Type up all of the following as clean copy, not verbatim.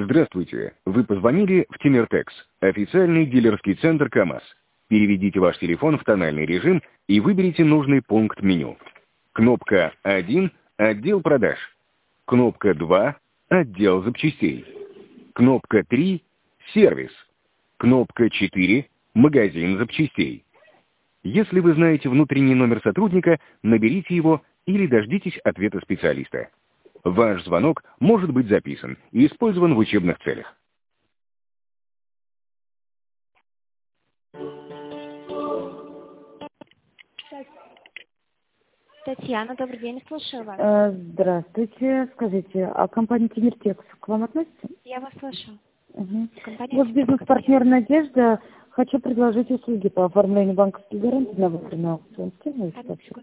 Здравствуйте. Вы позвонили в Тимиртекс, официальный дилерский центр КАМАЗ. Переведите ваш телефон в тональный режим и выберите нужный пункт меню. Кнопка 1 – отдел продаж. Кнопка 2 – отдел запчастей. Кнопка 3 – сервис. Кнопка 4 – магазин запчастей. Если вы знаете внутренний номер сотрудника, наберите его или дождитесь ответа специалиста. Ваш звонок может быть записан и использован в учебных целях. Татьяна, добрый день, слушаю вас. Здравствуйте. Скажите, а компания Тимиртекс к вам относится? Я вас слышу. Вот бизнес-партнер «Надежда». Хочу предложить услуги по оформлению банковской гарантии на выбранный аукцион. С кем вы вообще?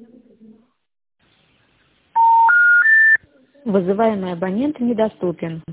Вызываемый абонент недоступен.